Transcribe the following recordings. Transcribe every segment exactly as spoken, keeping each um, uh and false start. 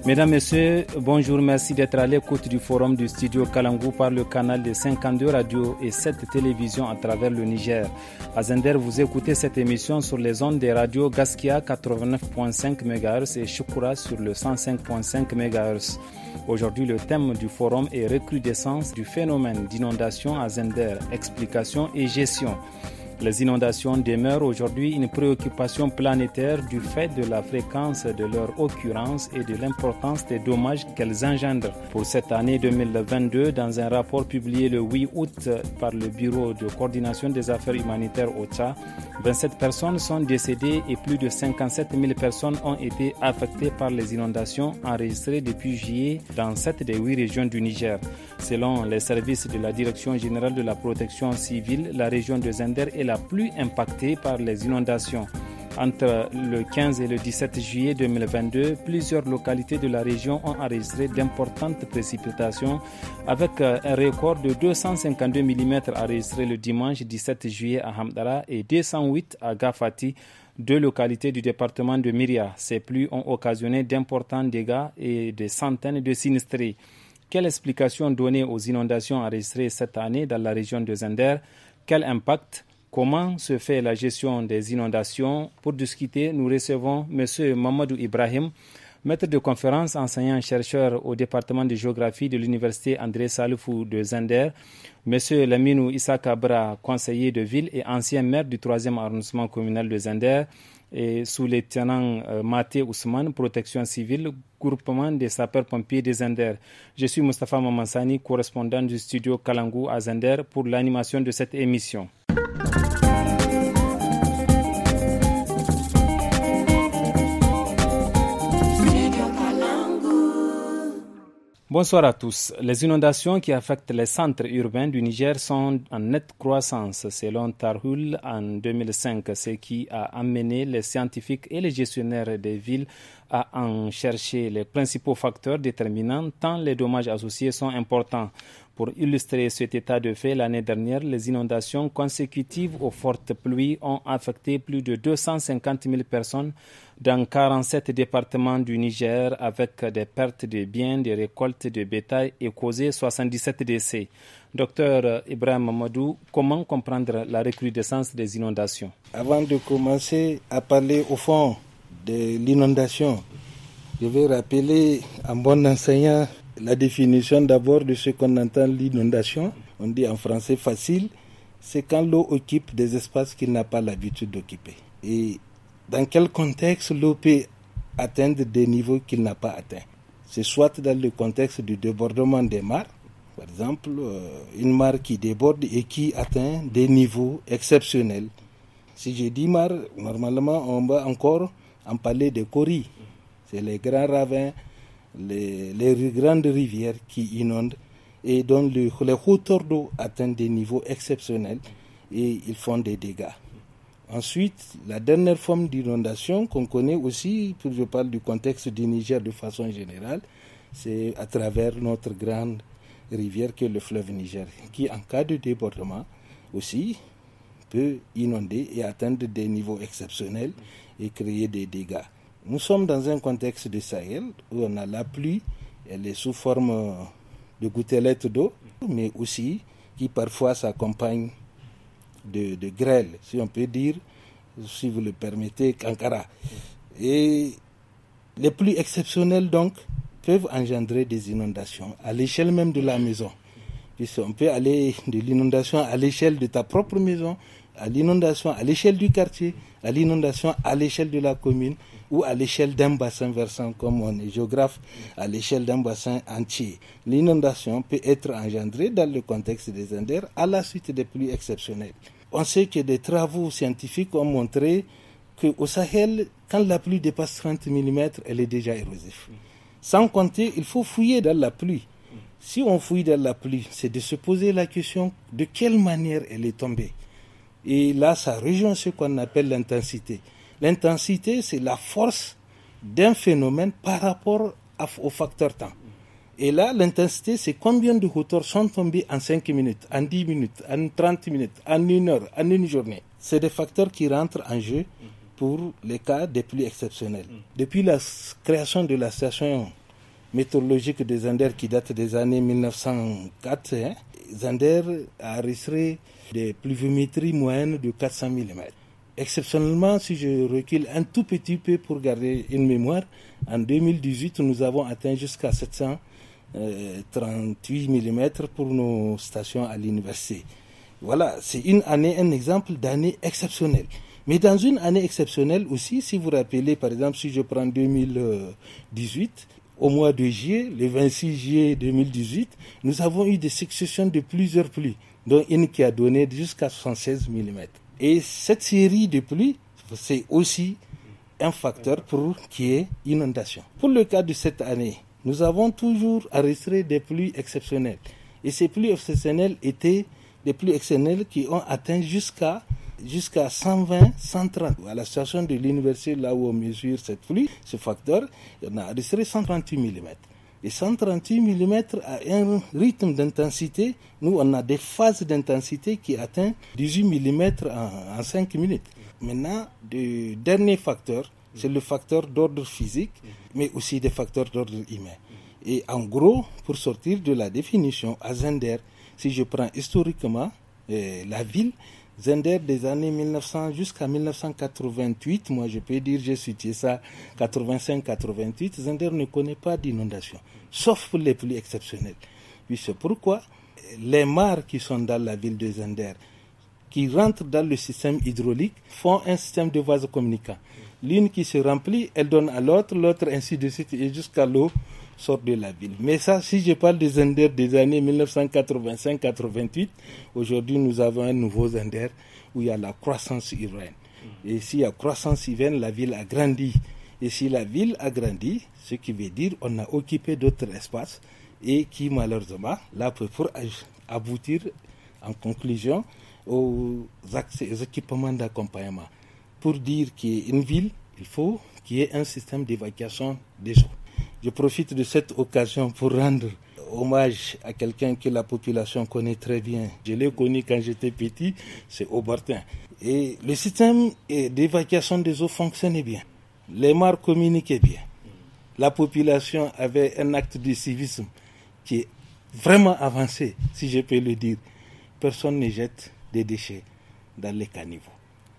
Mesdames, Messieurs, bonjour, merci d'être à l'écoute du forum du studio Kalangou par le canal de cinquante-deux radios et sept télévisions à travers le Niger. À Zender, vous écoutez cette émission sur les ondes des radios Gaskia quatre-vingt-neuf virgule cinq mégahertz et Shukura sur le cent cinq virgule cinq mégahertz. Aujourd'hui, le thème du forum est recrudescence du phénomène d'inondation à Zender, explication et gestion. Les inondations demeurent aujourd'hui une préoccupation planétaire du fait de la fréquence de leur occurrence et de l'importance des dommages qu'elles engendrent. Pour cette année deux mille vingt-deux, dans un rapport publié le huit août par le Bureau de coordination des affaires humanitaires O C H A, vingt-sept personnes sont décédées et plus de cinquante-sept mille personnes ont été affectées par les inondations enregistrées depuis juillet dans sept des huit régions du Niger. Selon les services de la Direction générale de la protection civile, la région de Zender est la plus impactée par les inondations. Entre le quinze et le dix-sept juillet deux mille vingt-deux, plusieurs localités de la région ont enregistré d'importantes précipitations avec un record de deux cent cinquante-deux millimètres enregistré le dimanche dix-sept juillet à Hamdara et deux cent huit à Gafati, deux localités du département de Myria. Ces pluies ont occasionné d'importants dégâts et des centaines de sinistrés. Quelle explication donner aux inondations enregistrées cette année dans la région de Zender? Quel impact? Comment se fait la gestion des inondations? Pour discuter, nous recevons M. Mamadou Ibrahim, maître de conférence, enseignant-chercheur au département de géographie de l'université André Salifou de Zender, M. Laminou Issa Kabra, conseiller de ville et ancien maire du troisième arrondissement communal de Zender, et sous-lieutenant euh, Maté Ousmane, protection civile, groupement des sapeurs-pompiers de Zender. Je suis Moustapha Mamansani, correspondant du studio Kalangou à Zender pour l'animation de cette émission. Bonsoir à tous. Les inondations qui affectent les centres urbains du Niger sont en nette croissance, selon Tarhul en deux mille cinq, ce qui a amené les scientifiques et les gestionnaires des villes à en chercher les principaux facteurs déterminants tant les dommages associés sont importants. Pour illustrer cet état de fait, l'année dernière, les inondations consécutives aux fortes pluies ont affecté plus de deux cent cinquante mille personnes dans quarante-sept départements du Niger avec des pertes de biens, des récoltes de bétail et causé soixante-dix-sept décès. Docteur Ibrahim Mamadou, comment comprendre la recrudescence des inondations? Avant de commencer à parler au fond de l'inondation, je vais rappeler en bon enseignant la définition d'abord de ce qu'on entend l'inondation. On dit en français facile, c'est quand l'eau occupe des espaces qu'il n'a pas l'habitude d'occuper. Et dans quel contexte l'eau peut atteindre des niveaux qu'il n'a pas atteints? C'est soit dans le contexte du débordement des mares, par exemple, une mare qui déborde et qui atteint des niveaux exceptionnels. Si je dis mare, normalement on va encore en parler de coris. C'est les grands ravins, les, les grandes rivières qui inondent et dont le, les hauteurs d'eau atteignent des niveaux exceptionnels et ils font des dégâts. Ensuite, la dernière forme d'inondation qu'on connaît aussi, pour je parle du contexte du Niger de façon générale, c'est à travers notre grande rivière que le fleuve Niger, qui en cas de débordement aussi peut inonder et atteindre des niveaux exceptionnels et créer des dégâts. Nous sommes dans un contexte de Sahel où on a la pluie, elle est sous forme de gouttelettes d'eau, mais aussi qui parfois s'accompagne de, de grêle, si on peut dire, si vous le permettez, Kankara. Et les pluies exceptionnelles donc peuvent engendrer des inondations à l'échelle même de la maison. Puisqu'on peut aller de l'inondation à l'échelle de ta propre maison, à l'inondation à l'échelle du quartier, à l'inondation à l'échelle de la commune ou à l'échelle d'un bassin versant, comme on est géographe, à l'échelle d'un bassin entier. L'inondation peut être engendrée dans le contexte des Zender à la suite des pluies exceptionnelles. On sait que des travaux scientifiques ont montré qu'au Sahel, quand la pluie dépasse trente millimètres, elle est déjà érosive. Sans compter, il faut fouiller dans la pluie. Si on fouille dans la pluie, c'est de se poser la question de quelle manière elle est tombée. Et là, ça rejoint ce qu'on appelle l'intensité. L'intensité, c'est la force d'un phénomène par rapport au facteur temps. Et là, l'intensité, c'est combien de hauteurs sont tombées en cinq minutes, en dix minutes, en trente minutes, en une heure, en une journée. C'est des facteurs qui rentrent en jeu pour les cas des pluies exceptionnelles. Depuis la création de la station météorologique de Zender qui date des années mille neuf cent quatre, hein, Zender a enregistré des pluviométries moyennes de quatre cents millimètres. Exceptionnellement, si je recule un tout petit peu pour garder une mémoire, en deux mille dix-huit, nous avons atteint jusqu'à sept cent trente-huit millimètres pour nos stations à l'université. Voilà, c'est une année, un exemple d'année exceptionnelle. Mais dans une année exceptionnelle aussi, si vous vous rappelez, par exemple, si je prends deux mille dix-huit, au mois de juillet, le vingt-six juillet deux mille dix-huit, nous avons eu des successions de plusieurs pluies, dont une qui a donné jusqu'à soixante-seize millimètres. Et cette série de pluies, c'est aussi un facteur pour qu'il y ait inondation. Pour le cas de cette année, nous avons toujours enregistré des pluies exceptionnelles. Et ces pluies exceptionnelles étaient des pluies exceptionnelles qui ont atteint jusqu'à, jusqu'à cent vingt, cent trente. À la station de l'université, là où on mesure cette pluie, ce facteur, on a enregistré cent trente-huit millimètres. Et cent trente-huit millimètres à un rythme d'intensité, nous on a des phases d'intensité qui atteignent dix-huit millimètres en, en cinq minutes. Maintenant, le dernier facteur, c'est le facteur d'ordre physique, mais aussi des facteurs d'ordre humain. Et en gros, pour sortir de la définition, à Zender, si je prends historiquement euh, la ville, Zender des années mille neuf cents jusqu'à mille neuf cent quatre-vingt-huit, moi je peux dire, j'ai situé ça quatre-vingt-cinq quatre-vingt-huit, Zender ne connaît pas d'inondation, sauf pour les pluies exceptionnelles. Puis c'est pourquoi les mares qui sont dans la ville de Zender, qui rentrent dans le système hydraulique, font un système de vases communicants. L'une qui se remplit, elle donne à l'autre, l'autre ainsi de suite, et jusqu'à l'eau sort de la ville. Mais ça, si je parle des Zender des années mille neuf cent quatre-vingt-cinq quatre-vingt-huit, aujourd'hui nous avons un nouveau Zender où il y a la croissance urbaine. Et s'il y a croissance urbaine, la ville a grandi. Et si la ville a grandi, ce qui veut dire qu'on a occupé d'autres espaces et qui malheureusement, là pour aboutir en conclusion aux, accès, aux équipements d'accompagnement. Pour dire qu'il y ait une ville, il faut qu'il y ait un système d'évacuation des eaux. Je profite de cette occasion pour rendre hommage à quelqu'un que la population connaît très bien. Je l'ai connu quand j'étais petit, c'est Aubertin. Et le système d'évacuation des eaux fonctionnait bien. Les mares communiquaient bien. La population avait un acte de civisme qui est vraiment avancé, si je peux le dire. Personne ne jette des déchets dans les caniveaux.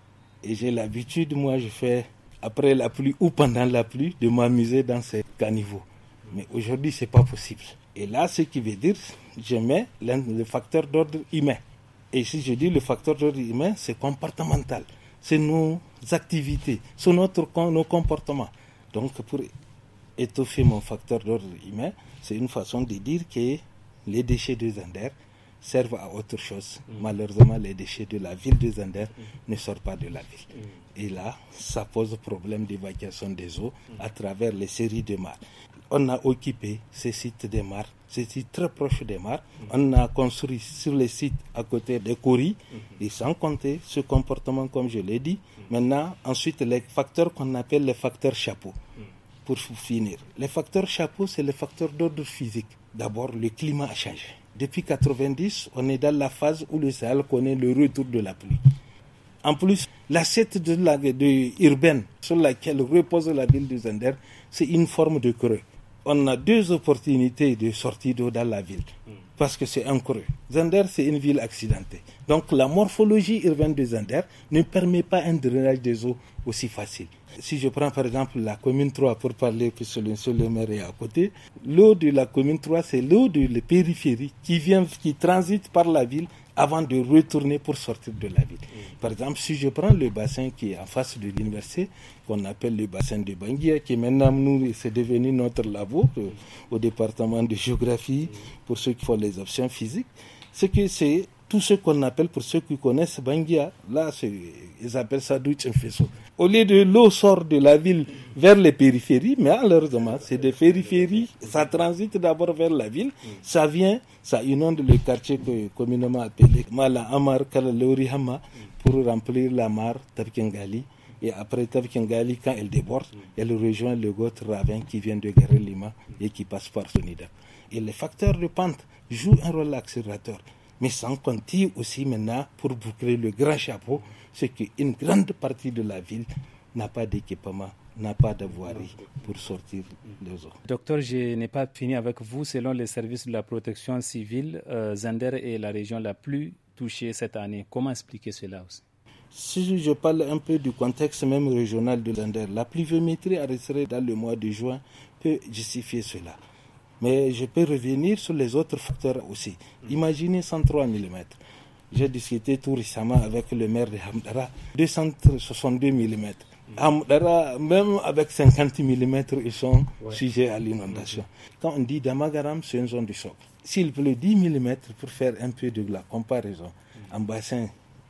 Et j'ai l'habitude, moi je fais après la pluie ou pendant la pluie, de m'amuser dans ces caniveaux. Mais aujourd'hui, ce n'est pas possible. Et là, ce qui veut dire, je mets le facteur d'ordre humain. Et si je dis le facteur d'ordre humain, c'est comportemental. C'est nos activités, c'est notre, nos comportements. Donc, pour étoffer mon facteur d'ordre humain, c'est une façon de dire que les déchets de Zender servent à autre chose. Mmh. Malheureusement, les déchets de la ville de Zender mmh. ne sortent pas de la ville. Mmh. Et là, ça pose problème d'évacuation des eaux mmh. à travers les séries de mares. On a occupé ces sites des mares, ces sites très proches des mares. Mmh. On a construit sur les sites à côté des coris, mmh. et sans compter ce comportement, comme je l'ai dit. Mmh. Maintenant, ensuite, les facteurs qu'on appelle les facteurs chapeaux. Mmh. Pour finir, les facteurs chapeaux, c'est les facteurs d'ordre physique. D'abord, le climat a changé. Depuis quatre-vingt-dix, on est dans la phase où le Sahel connaît le retour de la pluie. En plus, l'assiette de la, de, urbaine sur laquelle repose la ville de Zender, c'est une forme de creux. On a deux opportunités de sortie d'eau dans la ville, parce que c'est un creux. Zender, c'est une ville accidentée. Donc la morphologie urbaine de Zender ne permet pas un drainage des eaux aussi facile. Si je prends par exemple la commune trois pour parler, puisque le seul le maire est à côté, l'eau de la commune trois, c'est l'eau de la périphérie qui vient, qui transite par la ville avant de retourner pour sortir de la ville. Par exemple, si je prends le bassin qui est en face de l'université, qu'on appelle le bassin de Banguia, qui maintenant, nous, c'est devenu notre labo euh, au département de géographie, pour ceux qui font les options physiques, c'est que c'est tout ce qu'on appelle, pour ceux qui connaissent Banguia, là, c'est, ils appellent ça douche en faisceau. Au lieu de l'eau sort de la ville vers les périphéries, mais malheureusement, c'est des périphéries, ça transite d'abord vers la ville, ça vient, ça inonde le quartier que communément appelé Mala Amar Kalalori Hama pour remplir la mare Tabkengali. Et après Tabkengali, quand elle déborde, elle rejoint le Goth Ravin qui vient de Guerre Lima et qui passe par Sonida. Et les facteurs de pente jouent un rôle accélérateur. Mais sans compter aussi maintenant, pour boucler le grand chapeau, c'est qu'une grande partie de la ville n'a pas d'équipement n'a pas de voirie pour sortir les eaux. Docteur, je n'ai pas fini avec vous. Selon les services de la protection civile, euh, Zender est la région la plus touchée cette année. Comment expliquer cela aussi? Si je parle un peu du contexte même régional de Zender, la pluviométrie enregistrée dans le mois de juin peut justifier cela. Mais je peux revenir sur les autres facteurs aussi. Imaginez cent trois millimètres. J'ai discuté tout récemment avec le maire de Hamdara, deux cent soixante-deux millimètres. Hamdara, même avec cinquante millimètres, ils sont ouais. sujets à l'inondation. Quand on dit Damagaram, c'est une zone de choc. S'il pleut dix millimètres, pour faire un peu de la comparaison, en bassin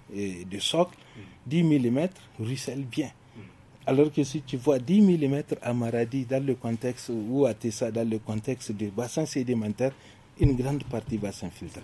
de socle, dix millimètres ruisselle bien. Alors que si tu vois dix millimètres à Maradi dans le contexte, ou à Tessa dans le contexte des bassins sédimentaires, une grande partie va s'infiltrer.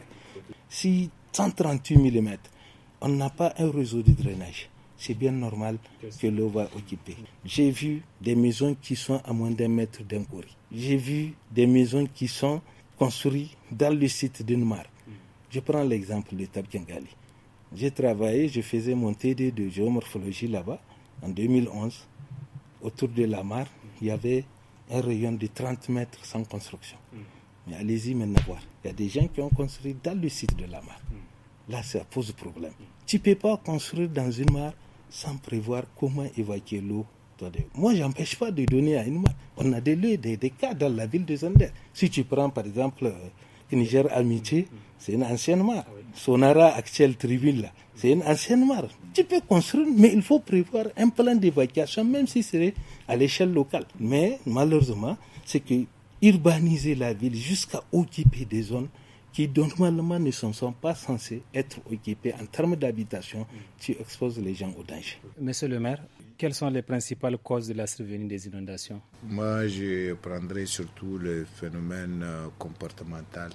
Si cent trente-huit millimètres, on n'a pas un réseau de drainage, c'est bien normal que l'eau va occuper. J'ai vu des maisons qui sont à moins d'un mètre d'un courri. J'ai vu des maisons qui sont construites dans le site d'une mare. Je prends l'exemple de Tabkengali. J'ai travaillé, je faisais mon T D de géomorphologie là-bas. En deux mille onze, autour de la mare, il y avait un rayon de trente mètres sans construction. Mais allez-y maintenant voir. Il y a des gens qui ont construit dans le site de la mare. Là, ça pose problème. Tu ne peux pas construire dans une mare sans prévoir comment évacuer l'eau. Moi, je n'empêche pas de donner à une mare. On a des lieux, des, des cas dans la ville de Zender. Si tu prends par exemple euh, Niger Amitié, c'est une ancienne mare. Sonara actuelle tribune là, c'est une ancienne mare. Tu peux construire, mais il faut prévoir un plan d'évacuation, même si c'est à l'échelle locale. Mais malheureusement, c'est que urbaniser la ville jusqu'à occuper des zones qui normalement ne sont, sont pas censées être occupées en termes d'habitation, tu exposes les gens au danger. Monsieur le maire, quelles sont les principales causes de la survenue des inondations? Moi, je prendrai surtout le phénomène euh, comportemental.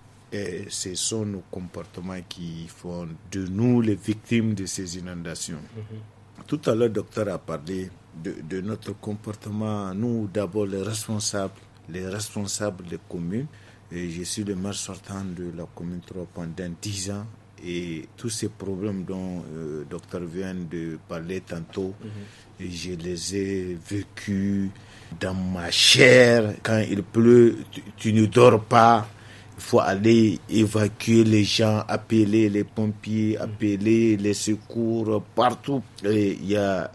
Et ce sont nos comportements qui font de nous les victimes de ces inondations. Mm-hmm. Tout à l'heure, le docteur a parlé de, de notre comportement. Nous, d'abord, les responsables, les responsables des communes. Et je suis le maire sortant de la commune trois pendant dix ans. Et tous ces problèmes dont euh, le docteur vient de parler tantôt, mm-hmm. et je les ai vécus dans ma chair. Quand il pleut, tu, tu ne dors pas. Il faut aller évacuer les gens, appeler les pompiers, appeler les secours partout. Et il y a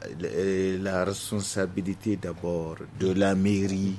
la responsabilité d'abord de la mairie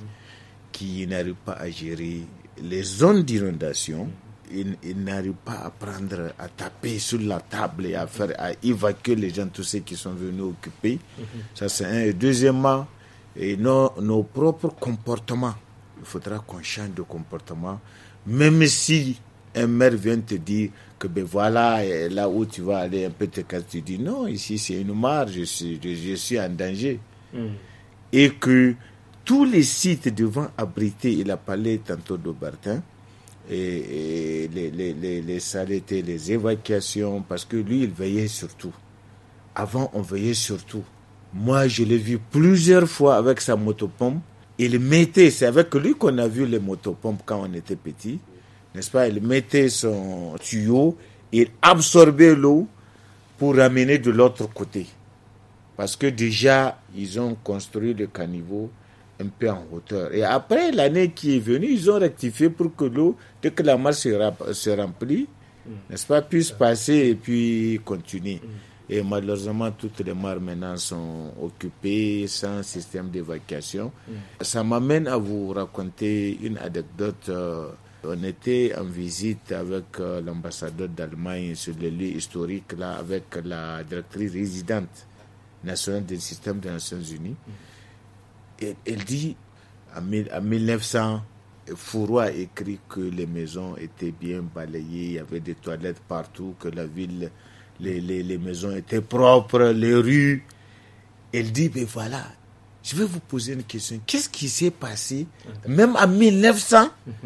qui n'arrive pas à gérer les zones d'inondation. Ils, ils n'arrivent pas à prendre, à taper sur la table et à faire, à évacuer les gens, tous ceux qui sont venus occuper. Ça c'est un. Et deuxièmement, et nos, nos propres comportements. Il faudra qu'on change de comportement. Même si un maire vient te dire que ben voilà, là où tu vas aller un peu te casser, tu dis non, ici c'est une mare, je suis, je, je suis en danger. Mm. Et que tous les sites devant abriter, il a parlé tantôt d'Aubertin, et, et les, les, les, les saletés, les évacuations, parce que lui il veillait surtout. Avant on veillait surtout. Moi je l'ai vu plusieurs fois avec sa motopompe. Il mettait, c'est avec lui qu'on a vu les motopompes quand on était petit, n'est-ce pas? Il mettait son tuyau, il absorbait l'eau pour ramener de l'autre côté. Parce que déjà, ils ont construit le caniveau un peu en hauteur. Et après, l'année qui est venue, ils ont rectifié pour que l'eau, dès que la mare se remplit, n'est-ce pas, puisse passer et puis continuer. Et malheureusement, toutes les mares maintenant sont occupées sans système d'évacuation. Mm. Ça m'amène à vous raconter une anecdote. Euh, on était en visite avec euh, l'ambassadeur d'Allemagne sur les lieux historiques, là, avec la directrice résidente nationale du système des Nations Unies. Mm. Et elle dit, en, en mille neuf cents, Fourou a écrit que les maisons étaient bien balayées, il y avait des toilettes partout, que la ville... Les, les, les maisons étaient propres, les rues. Elle dit, ben voilà, je vais vous poser une question. Qu'est-ce qui s'est passé, même en mille neuf cents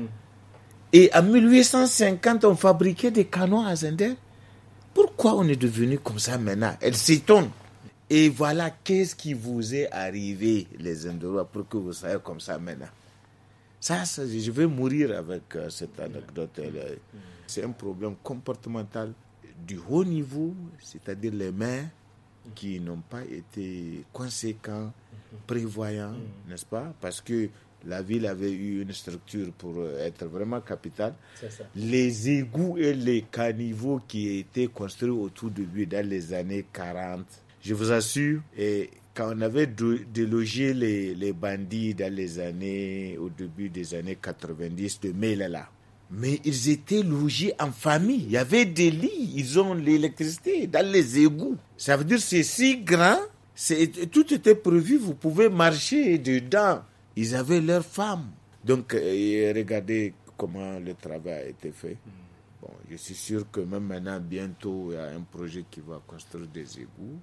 et en mille huit cent cinquante, on fabriquait des canons à Zender? Pourquoi on est devenu comme ça maintenant? Elle s'étonne. Et voilà, qu'est-ce qui vous est arrivé, les Zenderois, pour que vous soyez comme ça maintenant? Ça, ça je vais mourir avec euh, cette anecdote. C'est un problème comportemental du haut niveau, c'est-à-dire les maires qui n'ont pas été conséquents prévoyant, mmh. n'est-ce pas? Parce que la ville avait eu une structure pour être vraiment capitale. C'est ça. Les égouts et les caniveaux qui étaient construits au tout début, dans les années quarante, je vous assure, et quand on avait délogé les, les bandits dans les années, au début des années quatre-vingt-dix, de Mélala, mais ils étaient logés en famille. Il y avait des lits, ils ont l'électricité dans les égouts. Ça veut dire que c'est si grand, c'est, tout était prévu, vous pouvez marcher dedans. Ils avaient leurs femmes. Donc, euh, regardez comment le travail a été fait. Bon, je suis sûr que même maintenant, bientôt, il y a un projet qui va construire des égouts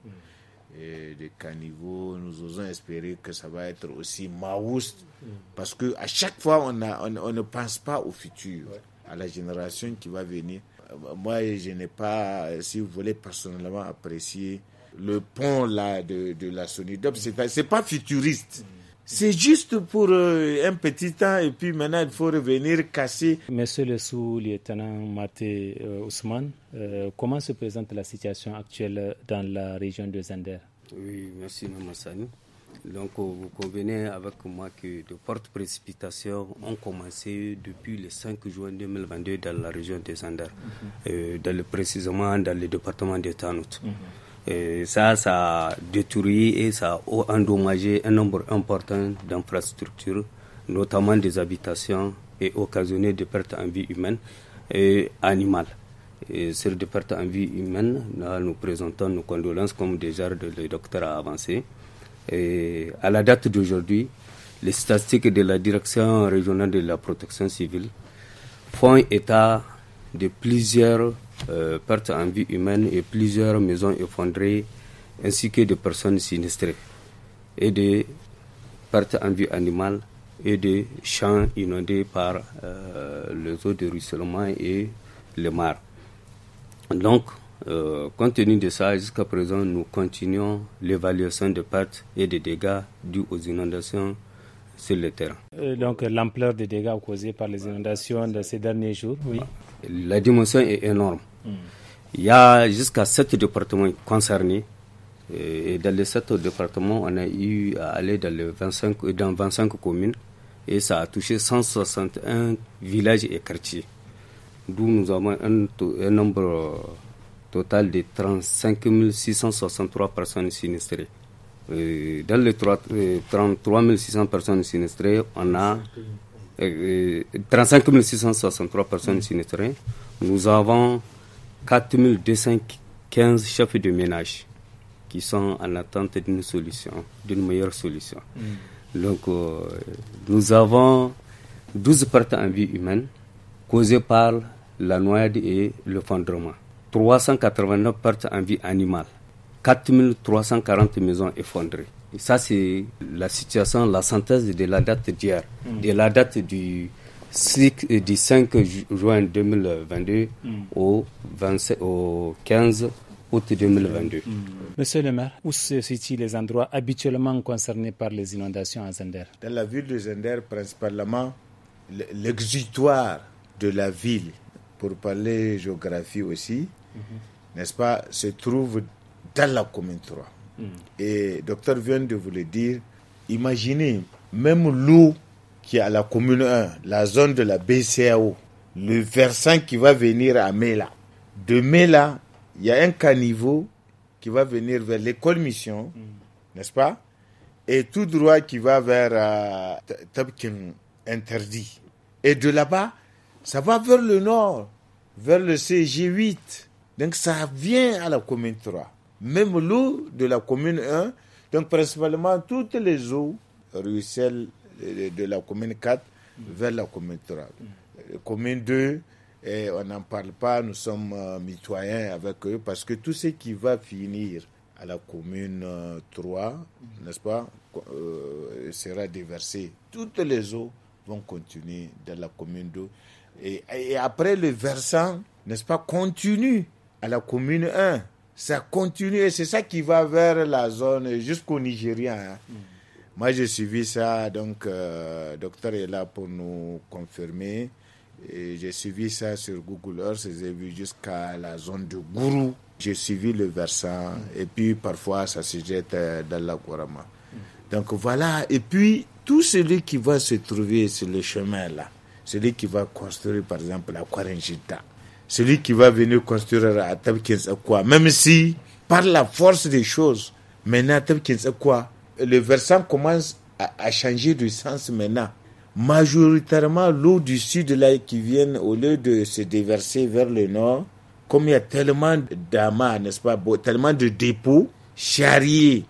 et des caniveaux. Nous osons espérer que ça va être aussi maoust. Parce qu'à chaque fois, on, a, on, on ne pense pas au futur, à la génération qui va venir. Moi, je n'ai pas, si vous voulez, personnellement apprécier le pont là de, de la Sonidop. C'est pas, c'est pas futuriste. C'est juste pour euh, un petit temps et puis maintenant il faut revenir casser. Monsieur le sous-lieutenant Maté euh, Ousmane, euh, comment se présente la situation actuelle dans la région de Zender? Oui, merci Mamassani. Donc vous convenez avec moi que de fortes précipitations ont commencé depuis le cinq juin deux mille vingt-deux dans la région de Zender, mm-hmm. euh, dans le, précisément dans le département de Tanout. Mm-hmm. Et ça, ça a détruit et ça a endommagé un nombre important d'infrastructures, notamment des habitations, et occasionné des pertes en vie humaine et animale. Et sur des pertes en vie humaine, là, nous présentons nos condoléances comme déjà le docteur a avancé. Et à la date d'aujourd'hui, les statistiques de la Direction régionale de la protection civile font état de plusieurs euh, pertes en vie humaine et plusieurs maisons effondrées, ainsi que de personnes sinistrées, et de pertes en vie animale et de champs inondés par euh, les eaux de ruissellement et les mares. Donc, euh, compte tenu de ça, jusqu'à présent, nous continuons l'évaluation des pertes et des dégâts dus aux inondations sur le terrain. Euh, donc, l'ampleur des dégâts causés par les inondations de ces derniers jours, oui. La dimension est énorme. Mm. Il y a jusqu'à sept départements concernés. Et dans les sept départements, on a eu à aller dans, les vingt-cinq, dans vingt-cinq communes. Et ça a touché cent soixante et un villages et quartiers. D'où nous avons un, un nombre total de trente-cinq mille six cent soixante-trois personnes sinistrées. Et dans les trente-trois mille six cents personnes sinistrées, on a euh, trente-cinq mille six cent soixante-trois personnes sinistrées. Nous avons quatre mille deux cent quinze chefs de ménage qui sont en attente d'une solution, d'une meilleure solution. Mm. Donc, euh, nous avons douze pertes en vie humaine causées par la noyade et l'effondrement. trois cent quatre-vingt-neuf pertes en vie animale. quatre mille trois cent quarante maisons effondrées. Et ça, c'est la situation, la synthèse de la date d'hier, mm. de la date du, du cinq juin deux mille vingt-deux mm. au, vingt-sept, au quinze août deux mille vingt-deux. Mm. Monsieur le maire, où se situent les endroits habituellement concernés par les inondations à Zender? Dans la ville de Zender, principalement, l'exutoire de la ville, pour parler géographie aussi, mm-hmm. n'est-ce pas, se trouve dans la commune trois. Mm. Et le docteur vient de vous le dire, imaginez, même l'eau qui est à la commune un, la zone de la B C A O, le versant qui va venir à Mela. De Mela, il y a un caniveau qui va venir vers l'école mission, mm. n'est-ce pas? Et tout droit qui va vers euh, Tabkin interdit. Et de là-bas, ça va vers le nord, vers le C G huit. Donc ça vient à la commune trois. Même l'eau de la commune un, donc principalement toutes les eaux ruissellent de la commune quatre mm. vers la commune trois. Mm. Commune deux, et on n'en parle pas, nous sommes euh, mitoyens avec eux parce que tout ce qui va finir à la commune euh, trois, mm. n'est-ce pas, euh, sera déversé. Toutes les eaux vont continuer dans la commune deux. Et, et après le versant, n'est-ce pas, continue à la commune un. Ça continue et c'est ça qui va vers la zone jusqu'au Nigeria. Hein. Mm. Moi, j'ai suivi ça, donc euh, le docteur est là pour nous confirmer. Et j'ai suivi ça sur Google Earth, j'ai vu jusqu'à la zone de Gourou. j'ai suivi le versant et puis parfois ça se jette dans la Gourama. Donc voilà, et puis tout celui qui va se trouver sur le chemin là, celui qui va construire par exemple la Kwarenjita, celui qui va venir construire à Tabkinsakwa, même si par la force des choses, maintenant Tabkinsakwa, le versant commence à, à changer de sens maintenant. Majoritairement l'eau du sud là qui vient au lieu de se déverser vers le nord, comme il y a tellement d'amas, n'est-ce pas, tellement de dépôts charriés,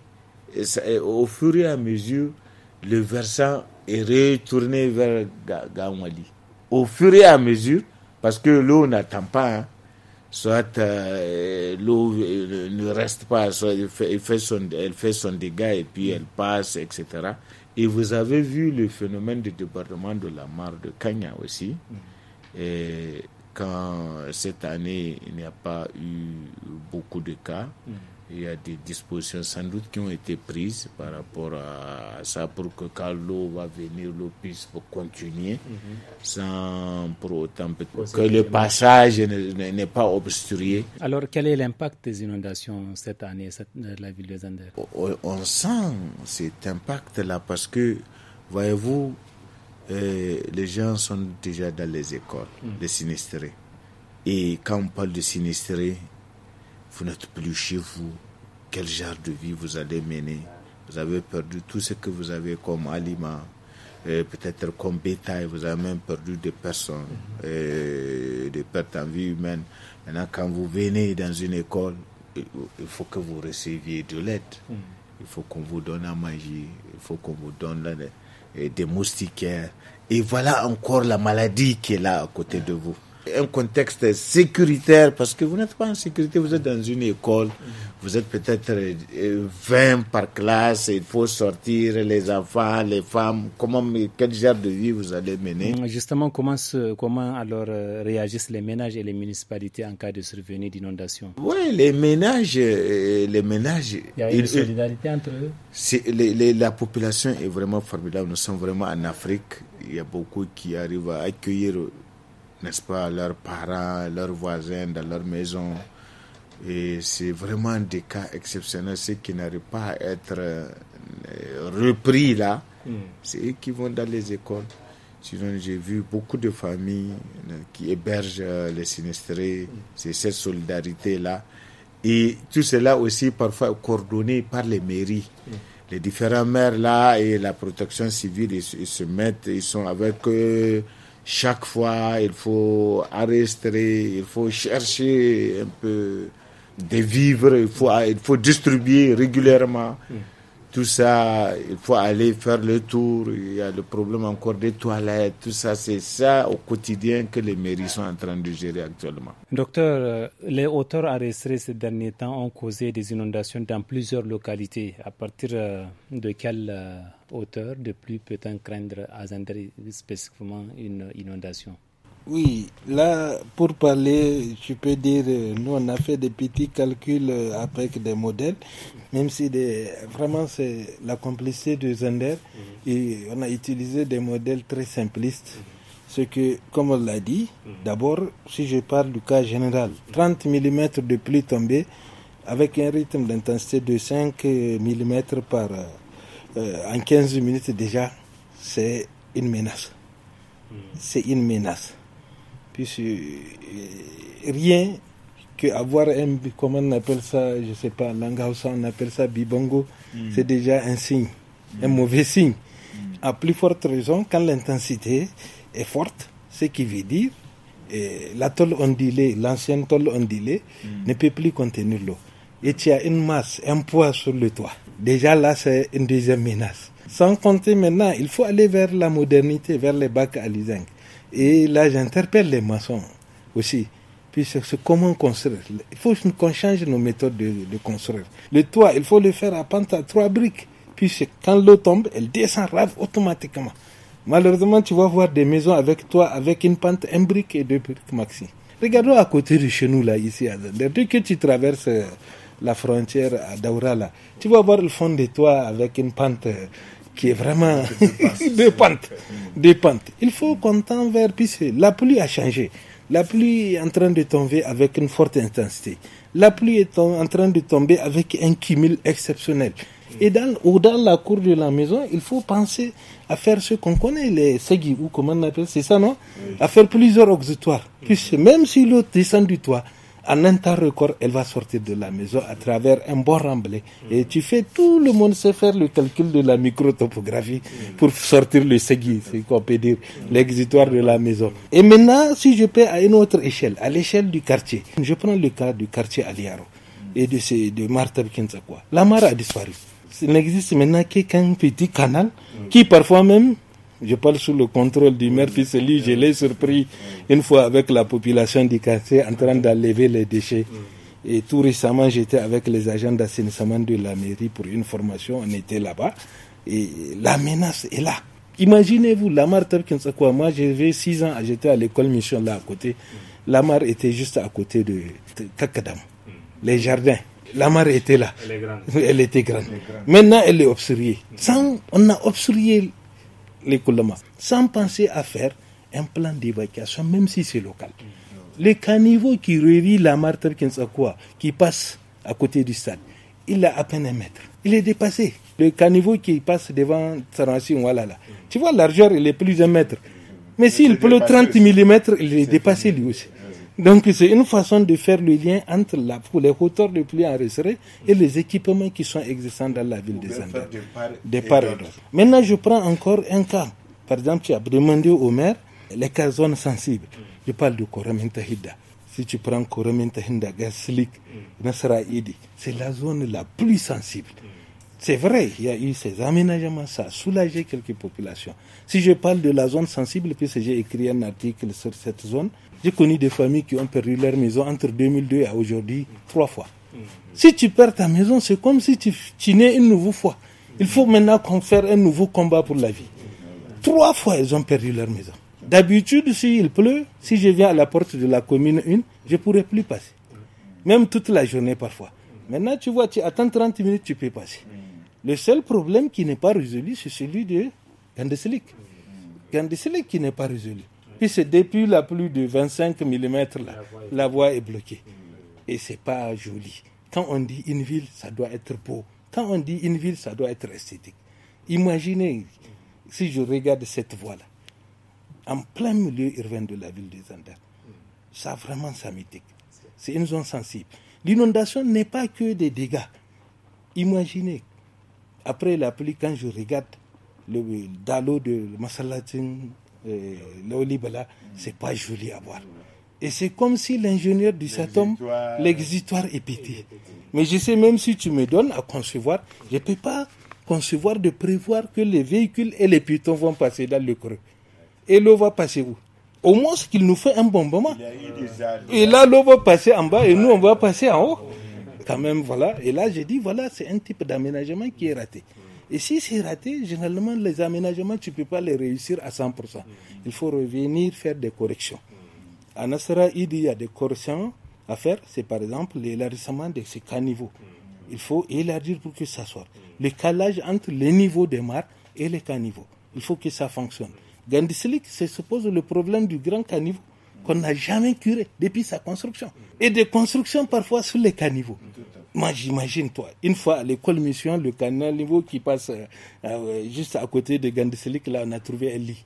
au fur et à mesure, le versant est retourné vers Gawali. Au fur et à mesure, parce que l'eau n'attend pas, hein, soit euh, l'eau ne reste pas, soit elle fait, elle, fait son, elle fait son dégât et puis elle passe, et cetera. Et vous avez vu le phénomène du département de la mare de Kanya aussi. Mm. Et quand cette année, il n'y a pas eu beaucoup de cas, mm. il y a des dispositions sans doute qui ont été prises par rapport à ça pour que quand l'eau va venir, l'eau puisse continuer mm-hmm. sans pour autant que le passage n'est pas obstrué. Alors, quel est l'impact des inondations cette année de la ville de Zander? On sent cet impact-là parce que, voyez-vous, euh, les gens sont déjà dans les écoles, mm. les sinistrés. Et quand on parle de sinistrés, vous n'êtes plus chez vous. Quel genre de vie vous allez mener? Vous avez perdu tout ce que vous avez comme aliment, euh, peut-être comme bétail. Vous avez même perdu des personnes, euh, des pertes en vie humaine. Maintenant, quand vous venez dans une école, il faut que vous receviez de l'aide. Il faut qu'on vous donne à manger. Il faut qu'on vous donne euh, des moustiquaires. Et voilà encore la maladie qui est là à côté de vous. Un contexte sécuritaire, parce que vous n'êtes pas en sécurité, vous êtes dans une école, vous êtes peut-être vingt par classe, il faut sortir les enfants, les femmes, comment, quel genre de vie vous allez mener? Justement, comment, comment alors réagissent les ménages et les municipalités en cas de survenue d'inondation? Oui, les ménages, les ménages... Il y a une il, solidarité entre eux? C'est, les, les, la population est vraiment formidable, nous sommes vraiment en Afrique, il y a beaucoup qui arrivent à accueillir, n'est-ce pas, leurs parents, leurs voisins dans leur maison. Et c'est vraiment des cas exceptionnels, ceux qui n'arrivent pas à être euh, repris là, mm. c'est eux qui vont dans les écoles. Sinon, j'ai vu beaucoup de familles euh, qui hébergent euh, les sinistrés, mm. c'est cette solidarité-là. Et tout cela aussi parfois coordonné par les mairies. Mm. Les différents maires là et la protection civile, ils, ils se mettent, ils sont avec eux. Chaque fois, il faut arrêter, il faut chercher un peu des vivres, il faut, il faut distribuer régulièrement. Mm. Tout ça, il faut aller faire le tour. Il y a le problème encore des toilettes. Tout ça, c'est ça au quotidien que les mairies sont en train de gérer actuellement. Docteur, les hauteurs enregistrées ces derniers temps ont causé des inondations dans plusieurs localités. À partir de quelle hauteur de pluie peut-on craindre à Zander spécifiquement une inondation? Oui, là, pour parler, je peux dire, nous, on a fait des petits calculs avec des modèles, même si des, vraiment c'est la complicité de Zander, mmh. et on a utilisé des modèles très simplistes. Mmh. Ce que, comme on l'a dit, mmh. d'abord, si je parle du cas général, trente millimètres de pluie tombée avec un rythme d'intensité de cinq millimètres par, euh, en quinze minutes déjà, c'est une menace. Mmh. C'est une menace. Puis rien qu'avoir un, comment on appelle ça, je ne sais pas, Langausa, on appelle ça bibongo, mm. c'est déjà un signe, mm. un mauvais signe. Mm. À plus forte raison, quand l'intensité est forte, ce qui veut dire eh, la tôle ondulée, l'ancienne tôle ondulée, mm. ne peut plus contenir l'eau. Et tu as une masse, un poids sur le toit. Déjà là, c'est une deuxième menace. Sans compter maintenant, il faut aller vers la modernité, vers les bacs à zinc. Et là, j'interpelle les maçons aussi. Puis c'est, c'est comment construire. Il faut qu'on change nos méthodes de, de construire. Le toit, il faut le faire à pente à trois briques. Puis c'est, quand l'eau tombe, elle descend rave automatiquement. Malheureusement, tu vas voir des maisons avec toit, avec une pente, un brique et deux briques maxi. Regardons à côté de chez nous, là, ici, à Zander. Dès que tu traverses la frontière à Daoura, là, tu vas voir le fond des toits avec une pente qui est vraiment de pente, de pente. Il faut qu'on tend vers, puis la pluie a changé. La pluie est en train de tomber avec une forte intensité. La pluie est en train de tomber avec un cumul exceptionnel. Et dans, ou dans la cour de la maison, il faut penser à faire ce qu'on connaît, les segui, ou comment on appelle, c'est ça, non? À faire plusieurs exutoires. Puisque même si l'eau descend du toit, en un temps record, elle va sortir de la maison à travers un bon remblai. Et tu fais, tout le monde sait faire le calcul de la microtopographie pour sortir le segui, c'est qu'on peut dire, l'exutoire de la maison. Et maintenant, si je peux à une autre échelle, à l'échelle du quartier, je prends le cas du quartier Aliaro et de, ces, de Martab Kinzakwa. La mare a disparu. Il n'existe maintenant qu'un petit canal qui parfois même, je parle sous le contrôle du maire Fisseli, je l'ai surpris une fois avec la population du quartier en train d'enlever les déchets. Et tout récemment, j'étais avec les agents d'assainissement de la mairie pour une formation, on était là-bas. Et la menace est là. Imaginez-vous, la mare Tabkinsakwa, moi j'avais six ans, j'étais à l'école mission là à côté. La mare était juste à côté de Kakadam, les jardins. La mare était là. Elle est grande. Elle était grande. Elle est grande. Maintenant, elle est obstruée. Sans, on a obstrué les Koulama, sans penser à faire un plan d'évacuation, même si c'est local. Le caniveau qui relie la mare Tabkinsakwa, qui passe à côté du stade, il a à peine un mètre. Il est dépassé. Le caniveau qui passe devant Saransi, voilà là. Tu vois, la largeur, il est plus d'un mètre. Mais s'il pleut trente millimètres, il est dépassé lui aussi. Donc c'est une façon de faire le lien entre la, les hauteurs de pluie enregistrées et les équipements qui sont existants dans la ville de Zander. Des part et d'autre. Maintenant je prends encore un cas. Par exemple, tu as demandé au maire les cas zones sensibles. Je parle de Koramintahida. Si tu prends Koramintahida, Gaslik, Nasra Idi, c'est la zone la plus sensible. C'est vrai, il y a eu ces aménagements, ça a soulagé quelques populations. Si je parle de la zone sensible, puisque j'ai écrit un article sur cette zone, j'ai connu des familles qui ont perdu leur maison entre deux mille deux et aujourd'hui, trois fois. Si tu perds ta maison, c'est comme si tu, tu nais une nouvelle fois. Il faut maintenant qu'on fasse un nouveau combat pour la vie. Trois fois, ils ont perdu leur maison. D'habitude, s'il pleut, si je viens à la porte de la commune une, je ne pourrais plus passer. Même toute la journée parfois. Maintenant, tu vois, tu attends trente minutes, tu peux passer. Le seul problème qui n'est pas résolu, c'est celui de Gandesilik. Gandesilik qui n'est pas résolu. Puis c'est depuis la pluie de vingt-cinq millimètres, là, la voie est bloquée. Et c'est pas joli. Quand on dit une ville, ça doit être beau. Quand on dit une ville, ça doit être esthétique. Imaginez, si je regarde cette voie-là, en plein milieu urbain de la ville de Zander, ça vraiment ça mythique. C'est une zone sensible. L'inondation n'est pas que des dégâts. Imaginez, après la pluie, quand je regarde le dalo de Massalatin, euh, l'Olibala, c'est pas joli à voir. Et c'est comme si l'ingénieur du Satom, l'exutoire est pété. Mais je sais, même si tu me donnes à concevoir, je ne peux pas concevoir de prévoir que les véhicules et les piétons vont passer dans le creux. Et l'eau va passer où? Au moins qu'il nous fait un bombement. Et là, l'eau va passer en bas et nous, on va passer en haut. Quand même, voilà. Et là, j'ai dit, voilà, c'est un type d'aménagement qui est raté. Et si c'est raté, généralement, les aménagements, tu ne peux pas les réussir à cent pour cent. Il faut revenir faire des corrections. À Nasra, il y a des corrections à faire. C'est par exemple l'élargissement de ces caniveaux. Il faut élargir pour que ça sorte. Le calage entre les niveaux des mares et les caniveaux. Il faut que ça fonctionne. Gandesilik, c'est suppose le problème du grand caniveau qu'on n'a jamais curé depuis sa construction. Et des constructions parfois sur les caniveaux. Moi, j'imagine, toi, une fois à l'école mission, le canal niveau qui passe euh, euh, juste à côté de Gandesilik, là, on a trouvé un lit.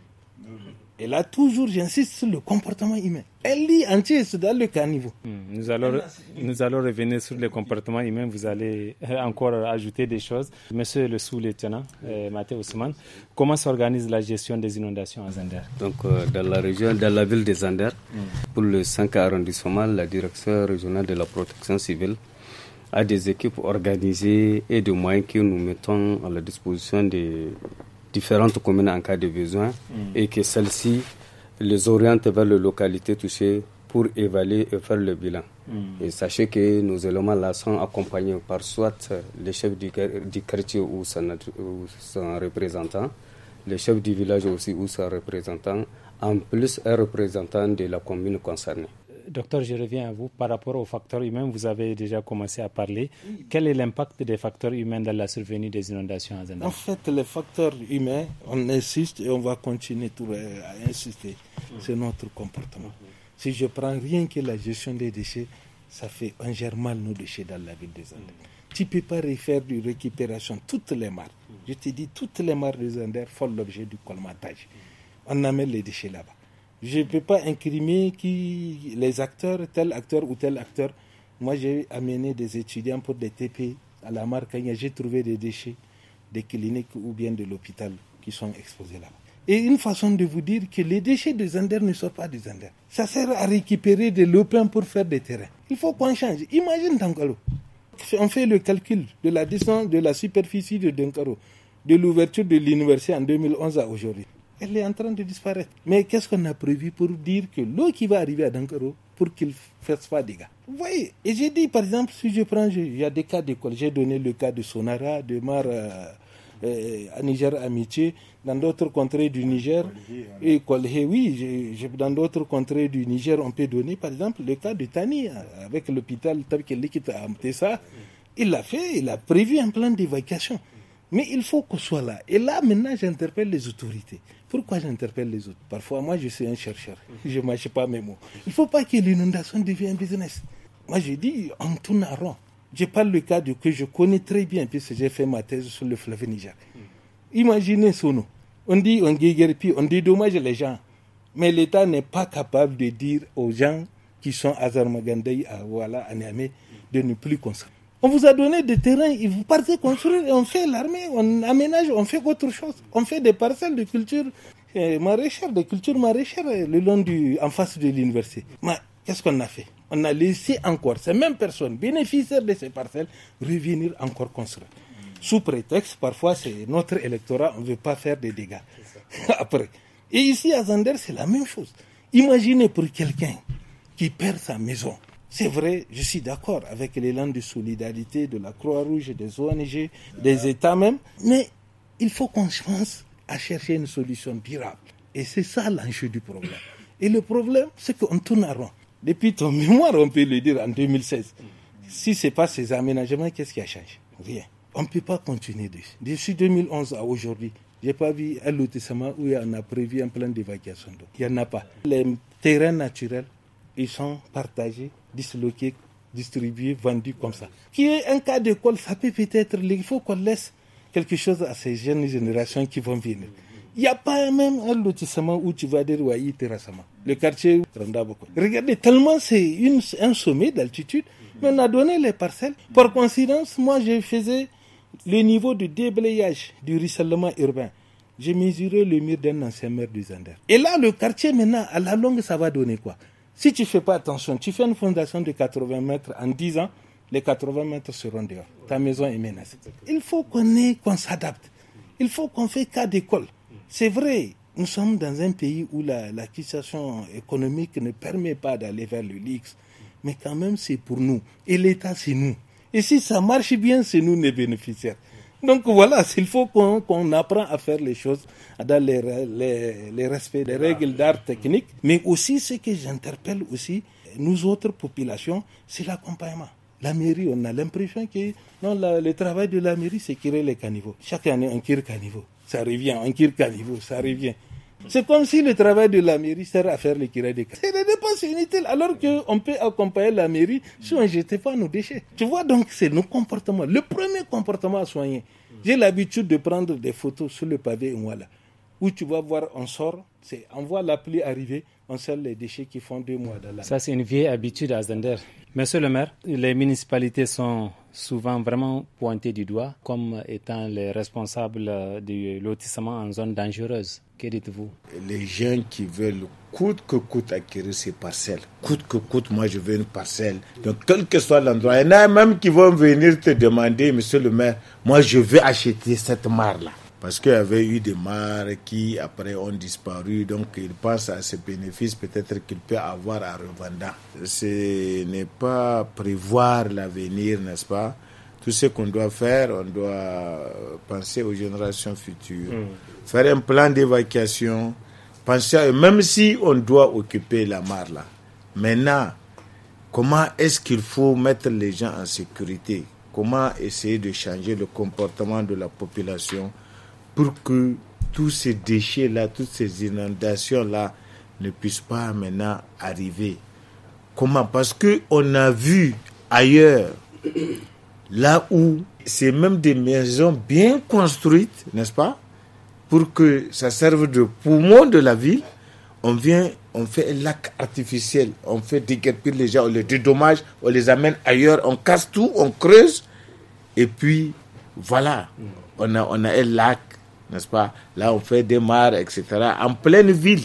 Et là, toujours, j'insiste sur le comportement humain. Un lit entier, c'est dans le caniveau. Nous allons, nous allons revenir sur le comportement humain. Vous allez encore ajouter des choses. Monsieur le sous-lieutenant, euh, Maté Ousmane, comment s'organise la gestion des inondations à Zander? Donc, euh, dans la région, dans la ville de Zander, mm. pour le cinq arrondissement, la direction régionale de la protection civile a des équipes organisées et des moyens que nous mettons à la disposition des différentes communes en cas de besoin mm. et que celles-ci les orientent vers les localités touchées pour évaluer et faire le bilan. Mm. Et sachez que nos éléments là sont accompagnés par soit les chefs du, du quartier ou son, ou son représentant, les chefs du village aussi ou son représentant, en plus un représentant de la commune concernée. Docteur, je reviens à vous. Par rapport aux facteurs humains, vous avez déjà commencé à parler. Quel est l'impact des facteurs humains dans la survenue des inondations à Zander? En fait, les facteurs humains, on insiste et on va continuer à insister. C'est notre comportement. Si je prends rien que la gestion des déchets, ça fait, on gère mal nos déchets dans la ville de Zander. Tu ne peux pas refaire de récupération. Toutes les mares, je te dis, toutes les mares de Zander font l'objet du colmatage. On amène les déchets là-bas. Je ne peux pas incrimer qui, les acteurs, tel acteur ou tel acteur. Moi, j'ai amené des étudiants pour des T P à la mare Kanya. J'ai trouvé des déchets des cliniques ou bien de l'hôpital qui sont exposés là-bas. Et une façon de vous dire que les déchets de Zander ne sortent pas de Zander. Ça sert à récupérer de l'eau-pain pour faire des terrains. Il faut qu'on change. Imagine Dankaro. On fait le calcul de la distance de la superficie de Dankaro, de l'ouverture de l'université en deux mille onze à aujourd'hui. Elle est en train de disparaître. Mais qu'est-ce qu'on a prévu pour dire que l'eau qui va arriver à Dankaro, pour qu'il ne fasse pas de dégâts? Vous voyez, et j'ai dit, par exemple, si je prends, il y a des cas d'école. J'ai donné le cas de Sonara, de Mar euh, euh, à Niger Amitié, dans d'autres contrées du Niger. Et Kolhe, oui, je, je, dans d'autres contrées du Niger, on peut donner, par exemple, le cas de Tani, avec l'hôpital Tabkelikit à Amtessa. Il l'a fait, il a prévu un plan d'évacuation. Mais il faut qu'on soit là. Et là, maintenant, j'interpelle les autorités. Pourquoi j'interpelle les autres? Parfois, moi, je suis un chercheur. Je ne mâche pas mes mots. Il ne faut pas que l'inondation devienne un business. Moi, je dis, on tourne à rond. Je parle le cas de, que je connais très bien, puisque j'ai fait ma thèse sur le fleuve Niger. Imaginez Sono. On dit, on guéguerpille, on dédommage les gens. Mais l'État n'est pas capable de dire aux gens qui sont à Zarmagandei, à Ouala, à Niamey, de ne plus construire. On vous a donné des terrains, et vous partez construire, et on fait l'armée, on aménage, on fait autre chose. On fait des parcelles de culture euh, maraîchère, des cultures maraîchères le long du, en face de l'université. Mais qu'est-ce qu'on a fait? On a laissé encore ces mêmes personnes bénéficiaires de ces parcelles revenir encore construire. Sous prétexte, parfois, c'est notre électorat, on ne veut pas faire des dégâts. Après. Et ici, à Zander, c'est la même chose. Imaginez pour quelqu'un qui perd sa maison. C'est vrai, je suis d'accord avec l'élan de solidarité de la Croix-Rouge, des O N G, des États même, mais il faut qu'on pense à chercher une solution durable. Et c'est ça l'enjeu du problème. Et le problème, c'est qu'on tourne à rond. Depuis ton mémoire, on peut le dire, en deux mille seize. Si ce n'est pas ces aménagements, qu'est-ce qui a changé? Rien. On ne peut pas continuer dessus. Depuis deux mille onze à aujourd'hui, je n'ai pas vu un lotissement où on a prévu un plan d'évacuation d'eau. Il n'y en a pas. Les terrains naturels, ils sont partagés, disloqués, distribués, vendus comme ça. Qui est un cas d'école, ça peut peut-être, il faut qu'on laisse quelque chose à ces jeunes générations qui vont venir. Il n'y a pas même un lotissement où tu vas dire Ouaï Terrassama. Le quartier Randaboko. Regardez, tellement c'est une, un sommet d'altitude, mais on a donné les parcelles. Par coïncidence, moi je faisais le niveau de déblayage du ruissellement urbain. J'ai mesuré le mur d'un ancien maire du Zander. Et là, le quartier maintenant, à la longue, ça va donner quoi? Si tu ne fais pas attention, tu fais une fondation de quatre-vingts mètres en dix ans, les quatre-vingts mètres seront dehors. Ta maison est menacée. Il faut qu'on ait, qu'on s'adapte. Il faut qu'on fasse cas d'école. C'est vrai, nous sommes dans un pays où la, la situation économique ne permet pas d'aller vers le luxe. Mais quand même, c'est pour nous. Et l'État, c'est nous. Et si ça marche bien, c'est nous les bénéficiaires. Donc voilà, il faut qu'on, qu'on apprend à faire les choses dans les, les, les respects des règles d'art technique. Mais aussi, ce que j'interpelle aussi, nous autres populations, c'est l'accompagnement. La mairie, on a l'impression que non, la, le travail de la mairie, c'est créer les caniveaux. Chaque année, on crée caniveaux. Ça revient, on crée caniveaux, ça revient. C'est comme si le travail de la mairie sert à faire les kirés des caniveaux. C'est des dépenses inutiles, alors qu'on peut accompagner la mairie si on ne jetait pas nos déchets. Tu vois, donc, c'est nos comportements. Le premier comportement à soigner. J'ai l'habitude de prendre des photos sur le pavé, voilà, où tu vas voir, on sort, c'est, on voit la pluie arriver, on sort les déchets qui font deux mois dans la. Ça, c'est une vieille habitude à Zander. Monsieur le maire, les municipalités sont souvent vraiment pointées du doigt comme étant les responsables du lotissement en zone dangereuse. Que dites-vous? Les gens qui veulent coûte que coûte acquérir ces parcelles, coûte que coûte, moi je veux une parcelle. Donc quel que soit l'endroit, il y en a même qui vont venir te demander, monsieur le maire, moi je veux acheter cette mare-là. Parce qu'il y avait eu des mares qui après ont disparu, donc il pense à ces bénéfices peut-être qu'il peut avoir en revendant. Ce n'est pas prévoir l'avenir, n'est-ce pas? Tout ce qu'on doit faire, on doit penser aux générations futures, mmh. faire un plan d'évacuation, penser à, même si on doit occuper la mare là. Maintenant, comment est-ce qu'il faut mettre les gens en sécurité? Comment essayer de changer le comportement de la population pour que tous ces déchets-là, toutes ces inondations-là ne puissent pas maintenant arriver? Comment? Parce qu'on a vu ailleurs, là où c'est même des maisons bien construites, n'est-ce pas? Pour que ça serve de poumon de la ville, on vient, on fait un lac artificiel, on fait déguerpir les gens, on les dédommage, on les amène ailleurs, on casse tout, on creuse, et puis voilà, on a, on a un lac, n'est-ce pas? Là, on fait des mares, et cetera, en pleine ville.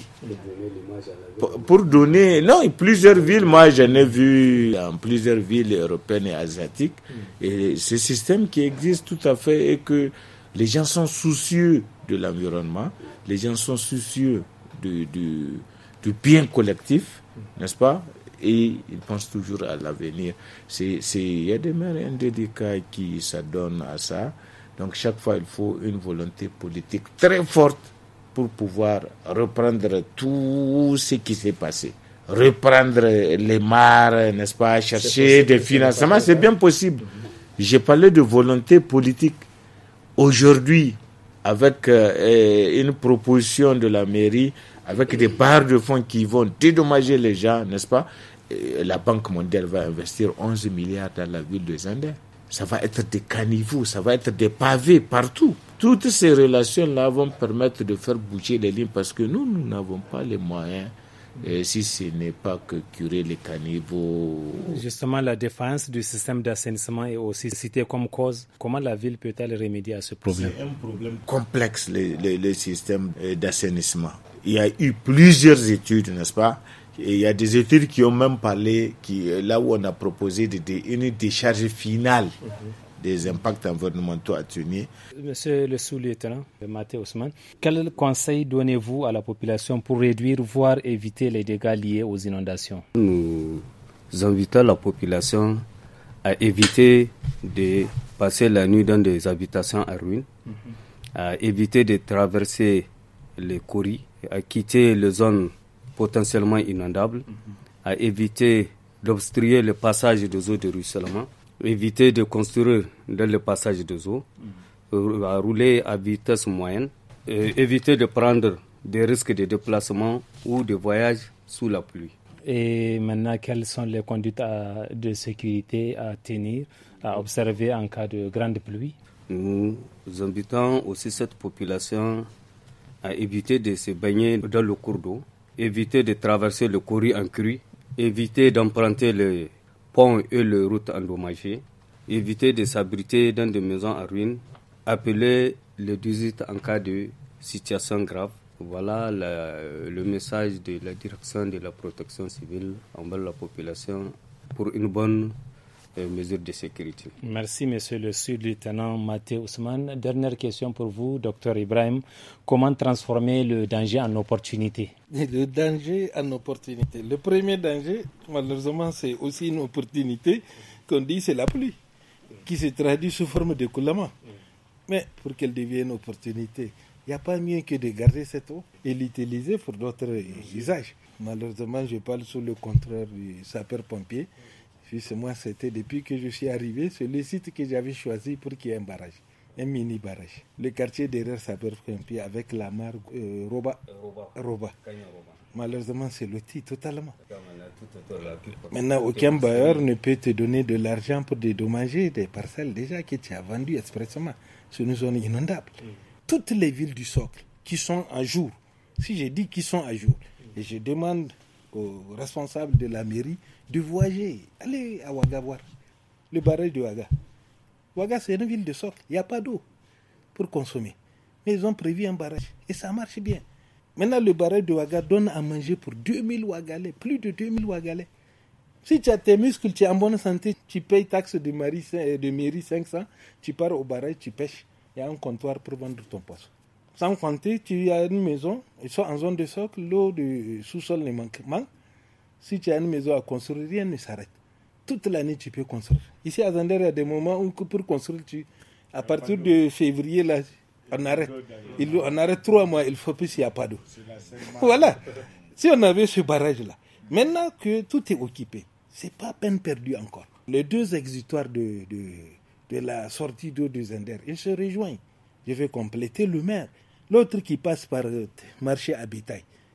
Pour, pour donner, non, plusieurs villes, moi j'en ai vu dans plusieurs villes européennes et asiatiques, et ce système qui existe tout à fait, et que les gens sont soucieux de l'environnement, les gens sont soucieux du, du, du bien collectif, n'est-ce pas? Et ils pensent toujours à l'avenir. C'est, c'est, il y a des maires et des cas qui s'adonnent à ça. Donc chaque fois, il faut une volonté politique très forte pour pouvoir reprendre tout ce qui s'est passé. Reprendre les mares, n'est-ce pas? Chercher des financements, c'est bien possible. J'ai parlé de volonté politique. Aujourd'hui, avec euh, une proposition de la mairie, avec des barres de fonds qui vont dédommager les gens, n'est-ce pas? Et la Banque mondiale va investir onze milliards dans la ville de Zander. Ça va être des caniveaux, ça va être des pavés partout. Toutes ces relations-là vont permettre de faire bouger les lignes parce que nous, nous n'avons pas les moyens. Et si ce n'est pas que curer les caniveaux. Justement, la défense du système d'assainissement est aussi citée comme cause. Comment la ville peut-elle remédier à ce problème? C'est un problème complexe, le, le, le système d'assainissement. Il y a eu plusieurs études, n'est-ce pas? Et il y a des études qui ont même parlé, qui, là où on a proposé de, de, une décharge finale mm-hmm. des impacts environnementaux à tenir. Monsieur le sous-lieutenant Maté Ousmane, quel conseil donnez-vous à la population pour réduire, voire éviter les dégâts liés aux inondations? Nous invitons la population à éviter de passer la nuit dans des habitations à ruines, mm-hmm. à éviter de traverser les coris, à quitter les zones potentiellement inondables, mm-hmm. à éviter d'obstruer le passage des eaux de ruissellement, éviter de construire dans le passage des eaux, mm-hmm. à rouler à vitesse moyenne, et éviter de prendre des risques de déplacement ou de voyage sous la pluie. Et maintenant, quelles sont les conduites à, de sécurité à tenir, à observer en cas de grande pluie? Nous invitons aussi cette population à éviter de se baigner dans le cours d'eau, éviter de traverser le Kori en crue, éviter d'emprunter les ponts et les routes endommagées, éviter de s'abriter dans des maisons en ruine, appeler le dix-huit en cas de situation grave. Voilà la, le message de la direction de la protection civile envers la population pour une bonne mesures de sécurité. Merci, monsieur le sous-lieutenant Maté Ousmane. Dernière question pour vous, docteur Ibrahim. Comment transformer le danger en opportunité? Le danger en opportunité. Le premier danger, malheureusement, c'est aussi une opportunité qu'on dit, c'est la pluie, qui se traduit sous forme de coulement. Mais pour qu'elle devienne une opportunité, il n'y a pas mieux que de garder cette eau et l'utiliser pour d'autres usages. Malheureusement, je parle sous le contrôle du sapeur-pompier. C'est moi, c'était depuis que je suis arrivé, c'est le site que j'avais choisi pour qu'il y ait un barrage, un mini barrage. Le quartier derrière sapeur-pompier avec la mare euh, Roba. Roba. Roba. Malheureusement, c'est loti totalement. Maintenant, aucun bailleur ne peut te donner de l'argent pour dédommager des parcelles déjà que tu as vendues expressément sur une zone inondable. Toutes les villes du socle qui sont à jour, si je dis qui sont à jour, et je demande aux responsables de la mairie de voyager, allez à Ouaga voir le barrage de Ouaga. Ouaga, c'est une ville de socle, il n'y a pas d'eau pour consommer. Mais ils ont prévu un barrage et ça marche bien. Maintenant, le barrage de Ouaga donne à manger pour deux mille Ouagalais, plus de deux mille Ouagalais. Si tu as tes muscles, tu es en bonne santé, tu payes taxe de mairie, de mairie cinq cents, tu pars au barrage, tu pêches, il y a un comptoir pour vendre ton poisson. Sans compter, tu as une maison, ils sont en zone de socle, l'eau du sous-sol ne manque. manque. Si tu as une maison à construire, rien ne s'arrête. Toute l'année, tu peux construire. Ici, à Zander, il y a des moments où pour construire, tu, à partir de février, là, on arrête. Il, on arrête trois mois, il faut plus s'il n'y a pas d'eau. Voilà. Si on avait ce barrage-là, maintenant que tout est occupé, ce n'est pas peine perdue encore. Les deux exutoires de, de, de la sortie d'eau de Zander, ils se rejoignent. Je vais compléter le maire. L'autre qui passe par le marché à bétail,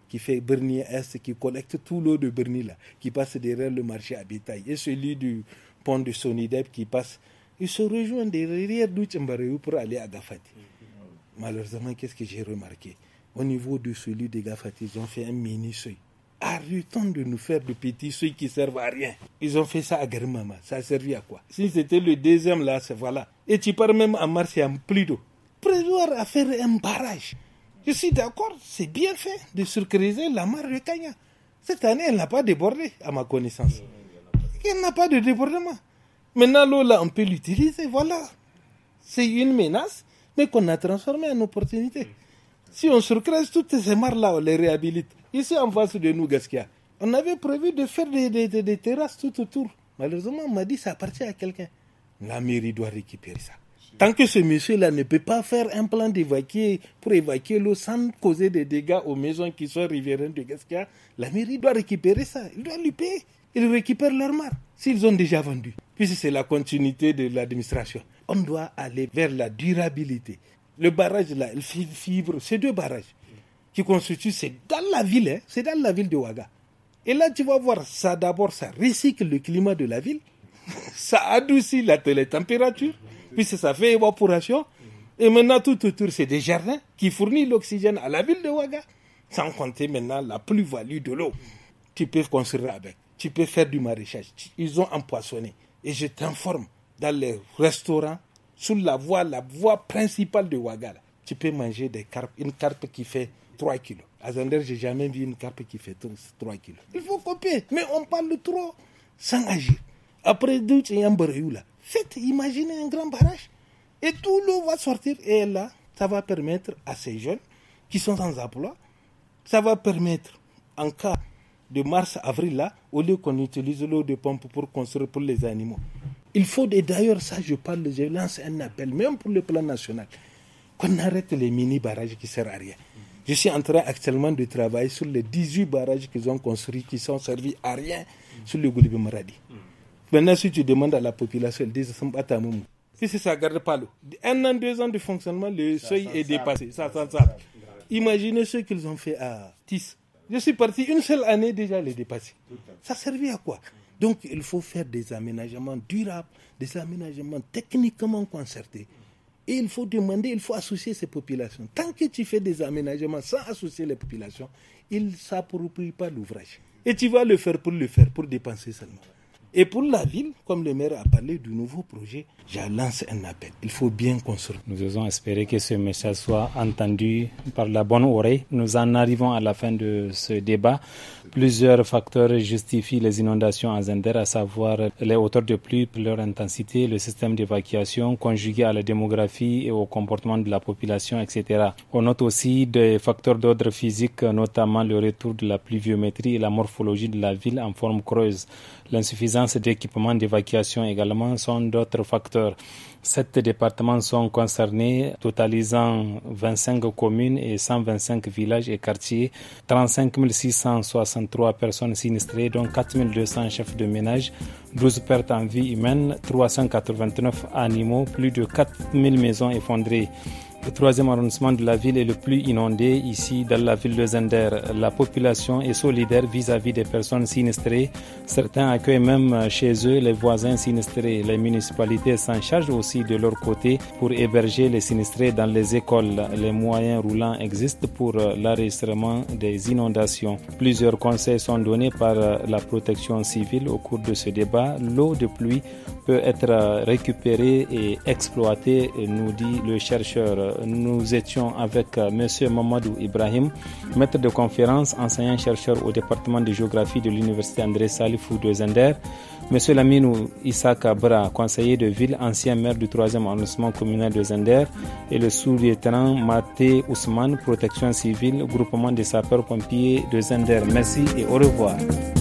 qui fait Bernier-Est, qui collecte tout l'eau de Bernier là, qui passe derrière le marché à bétail, et celui du pont de Sonidep qui passe, ils se rejoignent derrière Douchambaréou pour aller à Gafati. Malheureusement, qu'est-ce que j'ai remarqué? Au niveau de celui de Gafati, ils ont fait un mini-seuil. Arrêtons de nous faire de petits seuils qui servent à rien. Ils ont fait ça à Garimama. Ça a servi à quoi? Si c'était le deuxième là, c'est voilà. Et tu pars même à Mars, il y a plus d'eau. Prévoir à faire un barrage. Je suis d'accord, c'est bien fait de surcreuser la mare de Kanya. Cette année, elle n'a pas débordé, à ma connaissance. Elle n'a pas de débordement. Maintenant, l'eau là, on peut l'utiliser, voilà. C'est une menace, mais qu'on a transformée en opportunité. Si on surcreuse toutes ces mares là, on les réhabilite. Ici, en face de nous, Gaskia, on avait prévu de faire des, des, des, des terrasses tout autour. Malheureusement, on m'a dit que ça appartient à quelqu'un. La mairie doit récupérer ça. Tant que ce monsieur-là ne peut pas faire un plan d'évacuer pour évacuer l'eau sans causer des dégâts aux maisons qui sont riveraines de Gaskia, la mairie doit récupérer ça. Il doit lui payer. Ils récupèrent leur mare s'ils ont déjà vendu. Puisque c'est la continuité de l'administration. On doit aller vers la durabilité. Le barrage là, il fibre, c'est deux barrages qui constituent, c'est dans la ville, hein, c'est dans la ville de Ouaga. Et là, tu vas voir, ça d'abord, ça recycle le climat de la ville, ça adoucit la, les températures, puisque ça fait évaporation. Et maintenant, tout autour, c'est des jardins qui fournissent l'oxygène à la ville de Ouaga. Sans compter maintenant la plus-value de l'eau. Tu peux construire avec, tu peux faire du maraîchage. Ils ont empoisonné. Et je t'informe, dans les restaurants, sous la voie, la voie principale de Ouaga, là, tu peux manger des carpes, une carpe qui fait trois kilos. À Zander, je n'ai jamais vu une carpe qui fait trois kilos. Il faut copier, mais on parle trop sans agir. Après Douch et Yambaréou, là, faites, imaginez un grand barrage. Et tout l'eau va sortir. Et là, ça va permettre à ces jeunes qui sont sans emploi, ça va permettre, en cas de mars-avril, là, au lieu qu'on utilise l'eau de pompe pour construire pour les animaux. Il faut, et d'ailleurs, ça, je parle, je lance un appel, même pour le plan national, qu'on arrête les mini-barrages qui ne servent à rien. Je suis en train actuellement de travailler sur les dix-huit barrages qu'ils ont construits, qui sont servis à rien sur le Goulibé Maradi. Maintenant, si tu demandes à la population, ils disent Sambatamamu. Si ça ne garde pas l'eau. Un an, deux ans de fonctionnement, le ça, seuil ça, est ça, dépassé. Ça, ça, ça, ça. Imaginez ce qu'ils ont fait à Tis. Je suis parti une seule année déjà les dépasser. Ça servait à quoi? Donc, il faut faire des aménagements durables, des aménagements techniquement concertés. Et il faut demander, il faut associer ces populations. Tant que tu fais des aménagements sans associer les populations, ils ne s'approprient pas l'ouvrage. Et tu vas le faire pour le faire, pour dépenser seulement. Et pour la ville, comme le maire a parlé du nouveau projet, je lance un appel. Il faut bien construire. Nous osons espérer que ce message soit entendu par la bonne oreille. Nous en arrivons à la fin de ce débat. Plusieurs facteurs justifient les inondations à Zender, à savoir les hauteurs de pluie, leur intensité, le système d'évacuation conjugué à la démographie et au comportement de la population, et cetera. On note aussi des facteurs d'ordre physique, notamment le retour de la pluviométrie et la morphologie de la ville en forme creuse. L'insuffisance d'équipements d'évacuation également sont d'autres facteurs. Sept départements sont concernés, totalisant vingt-cinq communes et cent vingt-cinq villages et quartiers, trente-cinq mille six cent soixante-trois personnes sinistrées, dont quatre mille deux cents chefs de ménage, douze pertes en vie humaine, trois cent quatre-vingt-neuf animaux, plus de quatre mille maisons effondrées. Le troisième arrondissement de la ville est le plus inondé, ici dans la ville de Zender. La population est solidaire vis-à-vis des personnes sinistrées. Certains accueillent même chez eux les voisins sinistrés. Les municipalités s'en chargent aussi de leur côté pour héberger les sinistrés dans les écoles. Les moyens roulants existent pour l'enregistrement des inondations. Plusieurs conseils sont donnés par la protection civile au cours de ce débat. L'eau de pluie peut être récupérée et exploitée, nous dit le chercheur. Nous étions avec M. Mamadou Ibrahim, maître de conférence, enseignant-chercheur au département de géographie de l'université André Salifou de Zender. M. Laminou Issa Kabra, conseiller de ville, ancien maire du troisième arrondissement communal de Zender. Et le sous-lieutenant Maté Ousmane, protection civile, groupement des sapeurs-pompiers de Zender. Merci et au revoir.